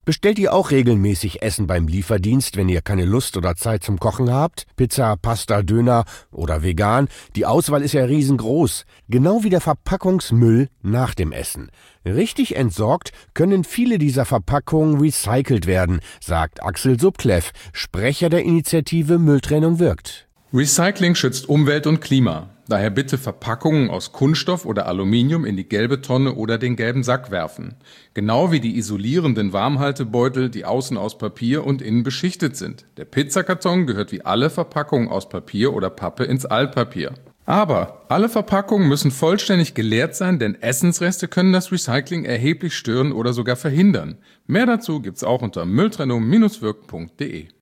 Bestellt ihr auch regelmäßig Essen beim Lieferdienst, wenn ihr keine Lust oder Zeit zum Kochen habt? Pizza, Pasta, Döner oder vegan? Die Auswahl ist ja riesengroß. Genau wie der Verpackungsmüll nach dem Essen. Richtig entsorgt können viele dieser Verpackungen recycelt werden, sagt Axel Subkleff, Sprecher der Initiative Mülltrennung wirkt. Recycling schützt Umwelt und Klima. Daher bitte Verpackungen aus Kunststoff oder Aluminium in die gelbe Tonne oder den gelben Sack werfen. Genau wie die isolierenden Warmhaltebeutel, die außen aus Papier und innen beschichtet sind. Der Pizzakarton gehört wie alle Verpackungen aus Papier oder Pappe ins Altpapier. Aber alle Verpackungen müssen vollständig geleert sein, denn Essensreste können das Recycling erheblich stören oder sogar verhindern. Mehr dazu gibt's auch unter mülltrennung-wirkt.de.